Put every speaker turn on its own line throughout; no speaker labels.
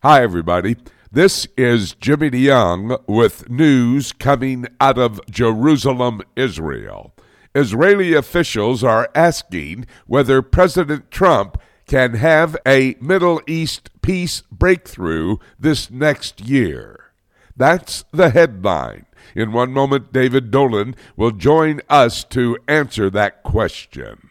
Hi, everybody. This is Jimmy DeYoung with news coming out of Jerusalem, Israel. Israeli officials are asking whether President Trump can have a Middle East peace breakthrough this next year. That's the headline. In one moment, David Dolan will join us to answer that question.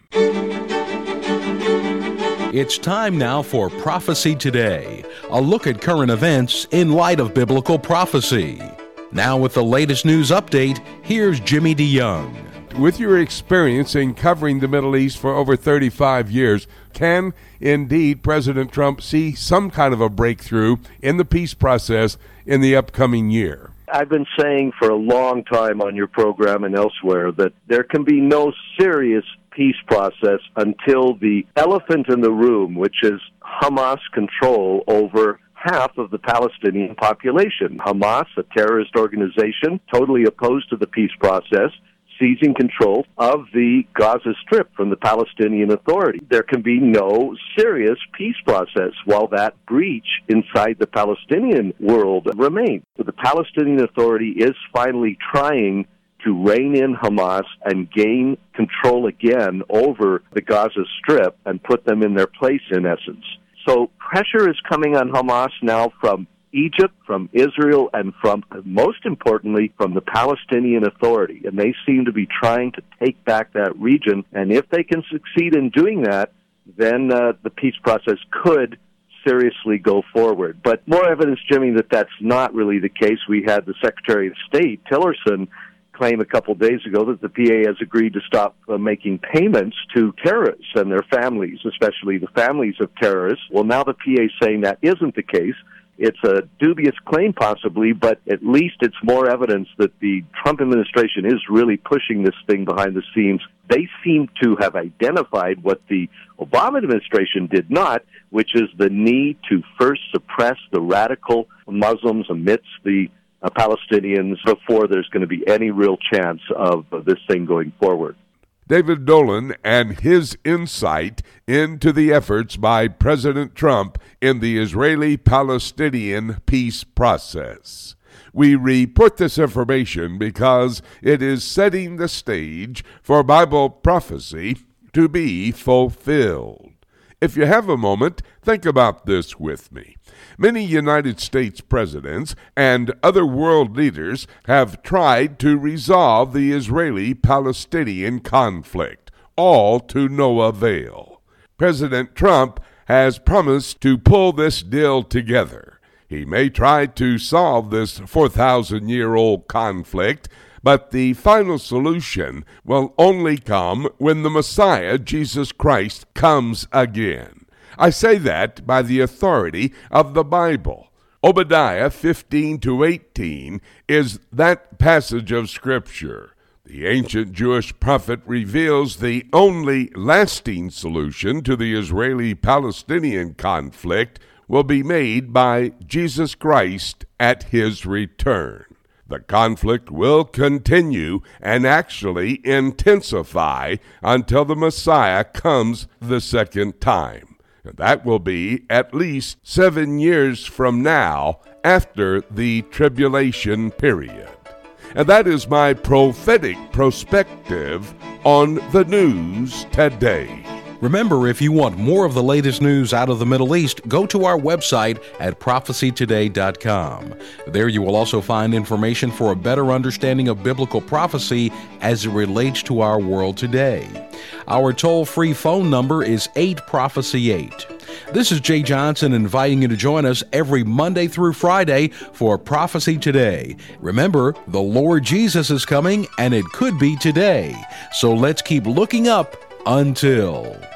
It's time now for Prophecy Today, a look at current events in light of biblical prophecy. Now with the latest news update, here's Jimmy DeYoung.
With your experience in covering the Middle East for over 35 years, can indeed President Trump see some kind of a breakthrough in the peace process in the upcoming year?
I've been saying for a long time on your program and elsewhere that there can be no serious peace process until the elephant in the room, which is Hamas control over half of the Palestinian population. Hamas, a terrorist organization, totally opposed to the peace process, seizing control of the Gaza Strip from the Palestinian Authority. There can be no serious peace process while that breach inside the Palestinian world remains. So the Palestinian Authority is finally trying to rein in Hamas and gain control again over the Gaza Strip and put them in their place, in essence. So pressure is coming on Hamas now from Egypt, from Israel, and from, most importantly, from the Palestinian Authority. And they seem to be trying to take back that region. And if they can succeed in doing that, then the peace process could seriously go forward. But more evidence, Jimmy, that that's not really the case. We had the Secretary of State, Tillerson, claim a couple days ago that the PA has agreed to stop making payments to terrorists and their families, especially the families of terrorists. Well, now the PA is saying that isn't the case. It's a dubious claim possibly, but at least it's more evidence that the Trump administration is really pushing this thing behind the scenes. They seem to have identified what the Obama administration did not, which is the need to first suppress the radical Muslims amidst the Palestinians before there's going to be any real chance of this thing going forward.
David Dolan and his insight into the efforts by President Trump in the Israeli-Palestinian peace process. We report this information because it is setting the stage for Bible prophecy to be fulfilled. If you have a moment, think about this with me. Many United States presidents and other world leaders have tried to resolve the Israeli-Palestinian conflict, all to no avail. President Trump has promised to pull this deal together. He may try to solve this 4,000-year-old conflict, but the final solution will only come when the Messiah, Jesus Christ, comes again. I say that by the authority of the Bible. Obadiah 15-18 is that passage of Scripture. The ancient Jewish prophet reveals the only lasting solution to the Israeli-Palestinian conflict will be made by Jesus Christ at his return. The conflict will continue and actually intensify until the Messiah comes the second time. That will be at least 7 years from now after the tribulation period. And that is my prophetic perspective on the news today.
Remember, if you want more of the latest news out of the Middle East, go to our website at prophecytoday.com. There you will also find information for a better understanding of biblical prophecy as it relates to our world today. Our toll-free phone number is 8-PROPHECY-8. This is Jay Johnson inviting you to join us every Monday through Friday for Prophecy Today. Remember, the Lord Jesus is coming, and it could be today. So let's keep looking up until...